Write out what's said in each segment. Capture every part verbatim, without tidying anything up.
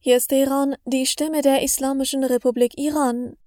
Hier ist Teheran, die Stimme der Islamischen Republik Iran.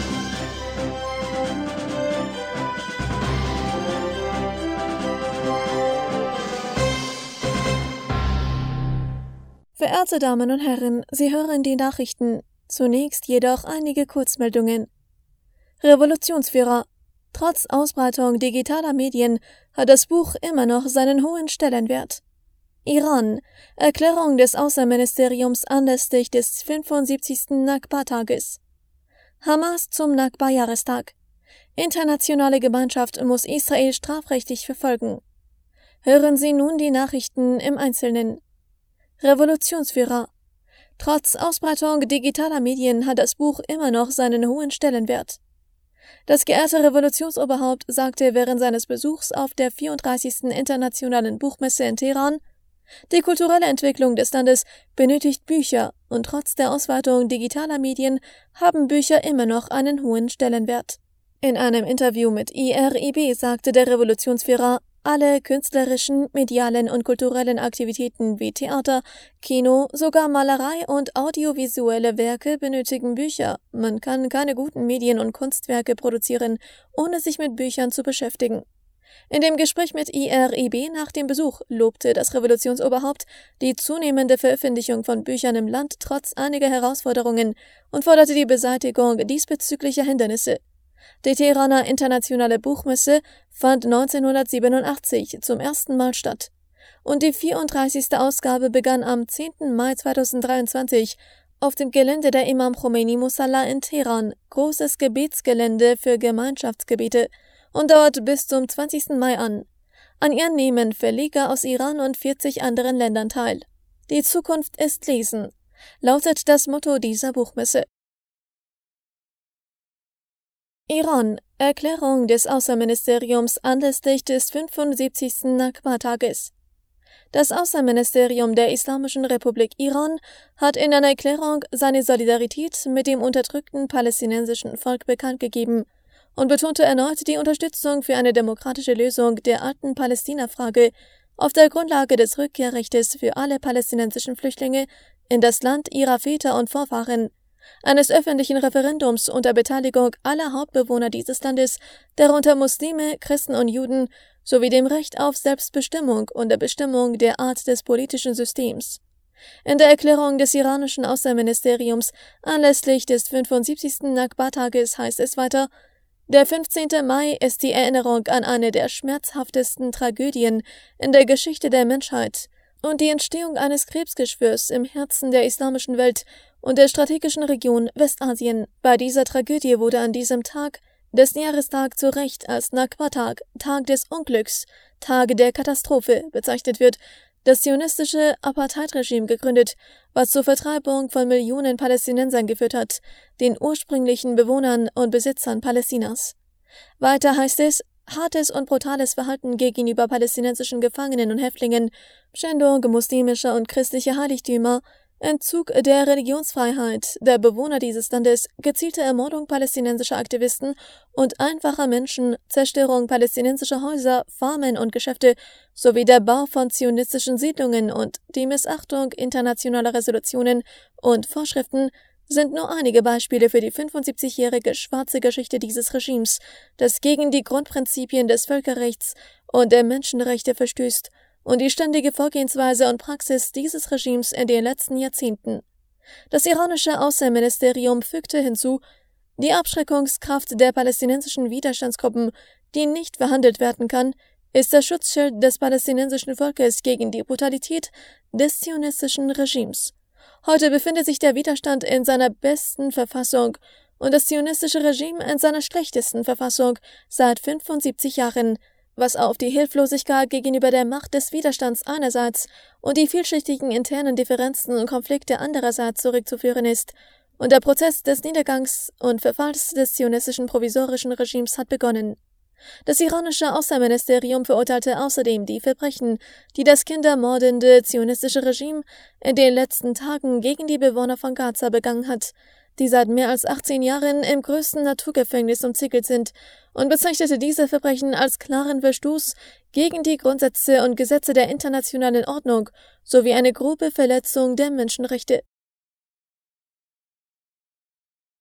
Verehrte Damen und Herren, Sie hören die Nachrichten. Zunächst jedoch einige Kurzmeldungen. Revolutionsführer. Trotz Ausbreitung digitaler Medien hat das Buch immer noch seinen hohen Stellenwert. Iran. Erklärung des Außenministeriums anlässlich des fünfundsiebzigsten Nakba-Tages. Hamas zum Nakba-Jahrestag. Internationale Gemeinschaft muss Israel strafrechtlich verfolgen. Hören Sie nun die Nachrichten im Einzelnen. Revolutionsführer. Trotz Ausbreitung digitaler Medien hat das Buch immer noch seinen hohen Stellenwert. Das geehrte Revolutionsoberhaupt sagte während seines Besuchs auf der vierunddreißigsten Internationalen Buchmesse in Teheran, die kulturelle Entwicklung des Landes benötigt Bücher und trotz der Ausweitung digitaler Medien haben Bücher immer noch einen hohen Stellenwert. In einem Interview mit I R I B sagte der Revolutionsführer, alle künstlerischen, medialen und kulturellen Aktivitäten wie Theater, Kino, sogar Malerei und audiovisuelle Werke benötigen Bücher. Man kann keine guten Medien und Kunstwerke produzieren, ohne sich mit Büchern zu beschäftigen. In dem Gespräch mit I R I B nach dem Besuch lobte das Revolutionsoberhaupt die zunehmende Veröffentlichung von Büchern im Land trotz einiger Herausforderungen und forderte die Beseitigung diesbezüglicher Hindernisse. Die Teheraner Internationale Buchmesse fand neunzehnhundertsiebenundachtzig zum ersten Mal statt und die vierunddreißigste Ausgabe begann am zehnten Mai zweitausenddreiundzwanzig auf dem Gelände der Imam Khomeini Musalla in Teheran, großes Gebetsgelände für Gemeinschaftsgebete, und dauert bis zum zwanzigsten Mai an. An ihr nehmen Verleger aus Iran und vierzig anderen Ländern teil. Die Zukunft ist Lesen, lautet das Motto dieser Buchmesse. Iran. Erklärung des Außenministeriums anlässlich des fünfundsiebzigsten Nakba-Tages. Das Außenministerium der Islamischen Republik Iran hat in einer Erklärung seine Solidarität mit dem unterdrückten palästinensischen Volk bekannt gegeben und betonte erneut die Unterstützung für eine demokratische Lösung der alten Palästina-Frage auf der Grundlage des Rückkehrrechtes für alle palästinensischen Flüchtlinge in das Land ihrer Väter und Vorfahren, eines öffentlichen Referendums unter Beteiligung aller Hauptbewohner dieses Landes, darunter Muslime, Christen und Juden, sowie dem Recht auf Selbstbestimmung und der Bestimmung der Art des politischen Systems. In der Erklärung des iranischen Außenministeriums anlässlich des fünfundsiebzigsten Nakba-Tages heißt es weiter: Der fünfzehnte Mai ist die Erinnerung an eine der schmerzhaftesten Tragödien in der Geschichte der Menschheit und die Entstehung eines Krebsgeschwürs im Herzen der islamischen Welt und der strategischen Region Westasien. Bei dieser Tragödie wurde an diesem Tag, dessen Jahrestag zu Recht als Nakba-Tag, Tag des Unglücks, Tag der Katastrophe bezeichnet wird, das zionistische Apartheid-Regime gegründet, was zur Vertreibung von Millionen Palästinensern geführt hat, den ursprünglichen Bewohnern und Besitzern Palästinas. Weiter heißt es: Hartes und brutales Verhalten gegenüber palästinensischen Gefangenen und Häftlingen, Schändung muslimischer und christlicher Heiligtümer, Entzug der Religionsfreiheit der Bewohner dieses Landes, gezielte Ermordung palästinensischer Aktivisten und einfacher Menschen, Zerstörung palästinensischer Häuser, Farmen und Geschäfte sowie der Bau von zionistischen Siedlungen und die Missachtung internationaler Resolutionen und Vorschriften sind nur einige Beispiele für die fünfundsiebzigjährige schwarze Geschichte dieses Regimes, das gegen die Grundprinzipien des Völkerrechts und der Menschenrechte verstößt, und die ständige Vorgehensweise und Praxis dieses Regimes in den letzten Jahrzehnten. Das iranische Außenministerium fügte hinzu, die Abschreckungskraft der palästinensischen Widerstandsgruppen, die nicht verhandelt werden kann, ist das Schutzschild des palästinensischen Volkes gegen die Brutalität des zionistischen Regimes. Heute befindet sich der Widerstand in seiner besten Verfassung und das zionistische Regime in seiner schlechtesten Verfassung seit fünfundsiebzig Jahren, was auf die Hilflosigkeit gegenüber der Macht des Widerstands einerseits und die vielschichtigen internen Differenzen und Konflikte andererseits zurückzuführen ist, und der Prozess des Niedergangs und Verfalls des zionistischen provisorischen Regimes hat begonnen. Das iranische Außenministerium verurteilte außerdem die Verbrechen, die das kindermordende zionistische Regime in den letzten Tagen gegen die Bewohner von Gaza begangen hat, die seit mehr als achtzehn Jahren im größten Naturgefängnis umzingelt sind, und bezeichnete diese Verbrechen als klaren Verstoß gegen die Grundsätze und Gesetze der internationalen Ordnung sowie eine grobe Verletzung der Menschenrechte.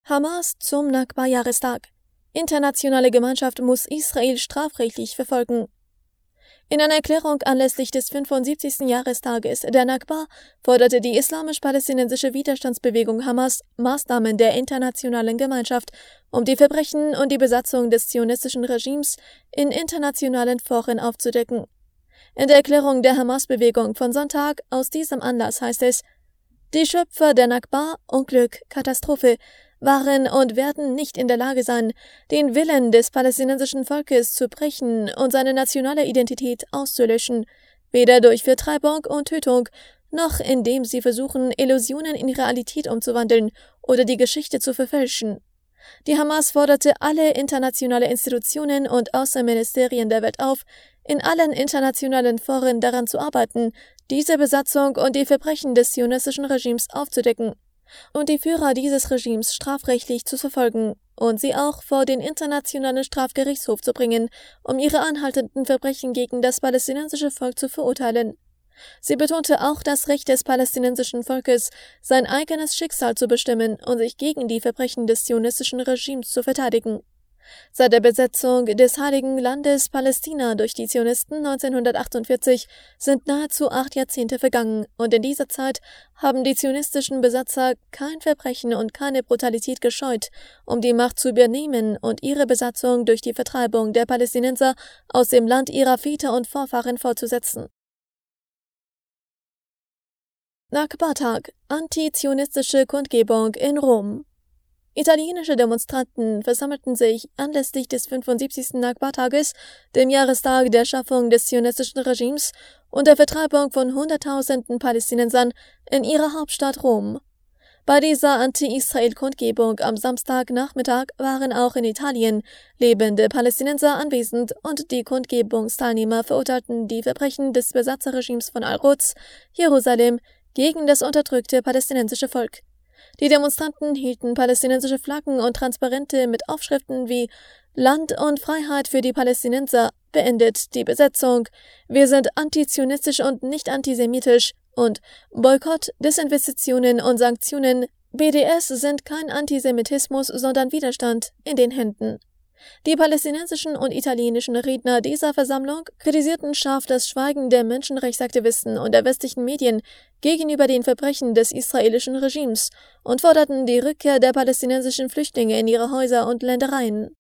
Hamas zum Nakba-Jahrestag. Internationale Gemeinschaft muss Israel strafrechtlich verfolgen. In einer Erklärung anlässlich des fünfundsiebzigsten Jahrestages der Nakba forderte die islamisch-palästinensische Widerstandsbewegung Hamas Maßnahmen der internationalen Gemeinschaft, um die Verbrechen und die Besatzung des zionistischen Regimes in internationalen Foren aufzudecken. In der Erklärung der Hamas-Bewegung von Sonntag aus diesem Anlass heißt es: Die Schöpfer der Nakba, Unglück, Katastrophe, waren und werden nicht in der Lage sein, den Willen des palästinensischen Volkes zu brechen und seine nationale Identität auszulöschen, weder durch Vertreibung und Tötung, noch indem sie versuchen, Illusionen in Realität umzuwandeln oder die Geschichte zu verfälschen. Die Hamas forderte alle internationale Institutionen und Außenministerien der Welt auf, in allen internationalen Foren daran zu arbeiten, diese Besatzung und die Verbrechen des zionistischen Regimes aufzudecken und die Führer dieses Regimes strafrechtlich zu verfolgen und sie auch vor den Internationalen Strafgerichtshof zu bringen, um ihre anhaltenden Verbrechen gegen das palästinensische Volk zu verurteilen. Sie betonte auch das Recht des palästinensischen Volkes, sein eigenes Schicksal zu bestimmen und sich gegen die Verbrechen des zionistischen Regimes zu verteidigen. Seit der Besetzung des Heiligen Landes Palästina durch die Zionisten neunzehnhundertachtundvierzig sind nahezu acht Jahrzehnte vergangen, und in dieser Zeit haben die zionistischen Besatzer kein Verbrechen und keine Brutalität gescheut, um die Macht zu übernehmen und ihre Besatzung durch die Vertreibung der Palästinenser aus dem Land ihrer Väter und Vorfahren fortzusetzen. Nakba-Tag, antizionistische Kundgebung in Rom. Italienische Demonstranten versammelten sich anlässlich des fünfundsiebzigsten Nakba-Tages, dem Jahrestag der Schaffung des zionistischen Regimes und der Vertreibung von Hunderttausenden Palästinensern, in ihrer Hauptstadt Rom. Bei dieser Anti-Israel-Kundgebung am Samstagnachmittag waren auch in Italien lebende Palästinenser anwesend, und die Kundgebungsteilnehmer verurteilten die Verbrechen des Besatzerregimes von Al-Quds, Jerusalem, gegen das unterdrückte palästinensische Volk. Die Demonstranten hielten palästinensische Flaggen und Transparente mit Aufschriften wie »Land und Freiheit für die Palästinenser«, »Beendet die Besetzung«, »Wir sind antizionistisch und nicht antisemitisch« und »Boykott, Desinvestitionen und Sanktionen«, B D S sind kein Antisemitismus, sondern Widerstand, in den Händen. Die palästinensischen und italienischen Redner dieser Versammlung kritisierten scharf das Schweigen der Menschenrechtsaktivisten und der westlichen Medien gegenüber den Verbrechen des israelischen Regimes und forderten die Rückkehr der palästinensischen Flüchtlinge in ihre Häuser und Ländereien.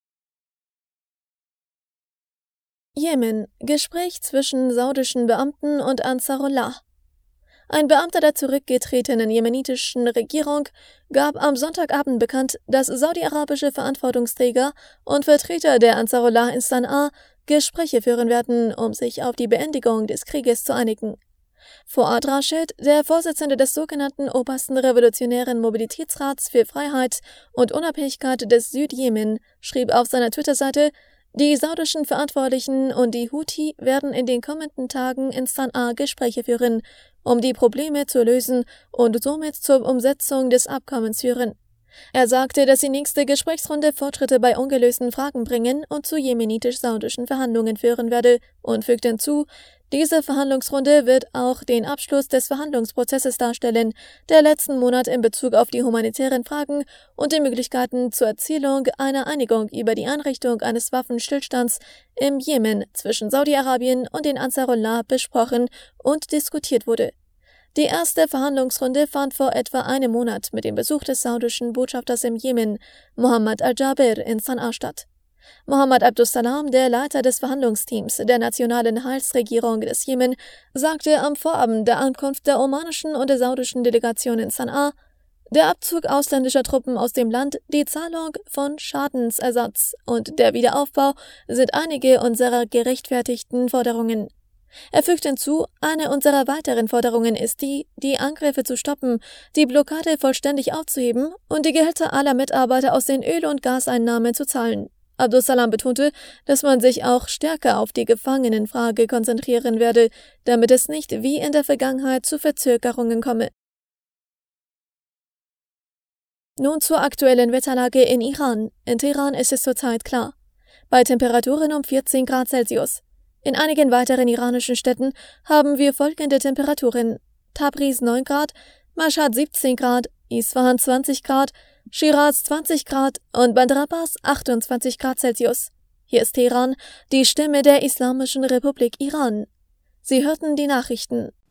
Jemen: Gespräch zwischen saudischen Beamten und Ansarullah. Ein Beamter der zurückgetretenen jemenitischen Regierung gab am Sonntagabend bekannt, dass saudi-arabische Verantwortungsträger und Vertreter der Ansarullah in Sanaa Gespräche führen werden, um sich auf die Beendigung des Krieges zu einigen. Fuad Rashid, der Vorsitzende des sogenannten Obersten Revolutionären Mobilitätsrats für Freiheit und Unabhängigkeit des Südjemen, schrieb auf seiner Twitter-Seite: Die saudischen Verantwortlichen und die Houthi werden in den kommenden Tagen in Sanaa Gespräche führen, um die Probleme zu lösen und somit zur Umsetzung des Abkommens führen. Er sagte, dass die nächste Gesprächsrunde Fortschritte bei ungelösten Fragen bringen und zu jemenitisch-saudischen Verhandlungen führen werde, und fügte hinzu: Diese Verhandlungsrunde wird auch den Abschluss des Verhandlungsprozesses darstellen, der letzten Monat in Bezug auf die humanitären Fragen und die Möglichkeiten zur Erzielung einer Einigung über die Einrichtung eines Waffenstillstands im Jemen zwischen Saudi-Arabien und den Ansarullah besprochen und diskutiert wurde. Die erste Verhandlungsrunde fand vor etwa einem Monat mit dem Besuch des saudischen Botschafters im Jemen, Mohammed Al-Jaber, in Sanaa statt. Mohammed Abdussalam, der Leiter des Verhandlungsteams der nationalen Heilsregierung des Jemen, sagte am Vorabend der Ankunft der omanischen und der saudischen Delegation in Sanaa: Der Abzug ausländischer Truppen aus dem Land, die Zahlung von Schadensersatz und der Wiederaufbau sind einige unserer gerechtfertigten Forderungen. Er fügt hinzu: Eine unserer weiteren Forderungen ist die, die Angriffe zu stoppen, die Blockade vollständig aufzuheben und die Gehälter aller Mitarbeiter aus den Öl- und Gaseinnahmen zu zahlen. Abdussalam betonte, dass man sich auch stärker auf die Gefangenenfrage konzentrieren werde, damit es nicht wie in der Vergangenheit zu Verzögerungen komme. Nun zur aktuellen Wetterlage in Iran. In Teheran ist es zurzeit klar. Bei Temperaturen um vierzehn Grad Celsius. In einigen weiteren iranischen Städten haben wir folgende Temperaturen: Tabriz neun Grad, Mashhad siebzehn Grad, Isfahan zwanzig Grad, Schiraz zwanzig Grad und Bandar Abbas achtundzwanzig Grad Celsius. Hier ist Teheran, die Stimme der Islamischen Republik Iran. Sie hörten die Nachrichten.